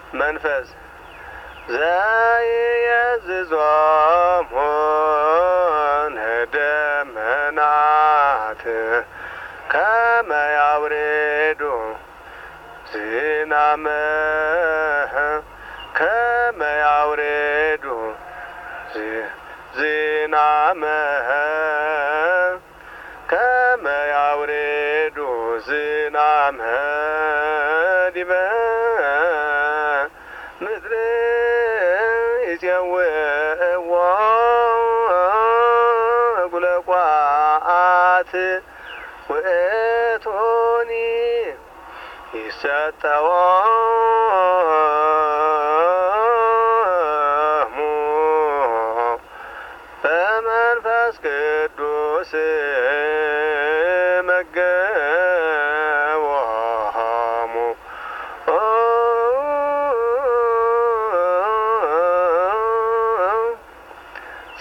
መንፈስ ዘየዝዞም ደመናት ከመ ያውሬዱ ዝናመ ከመ ያውሬዱ ዝናመ ከመ ያውሬዱ ዝናመ ዲበ ምድር ይፄውዕዎ ጉለቋት ውእቶኒ ይሰጠዎሙ በመንፈስ ቅዱስ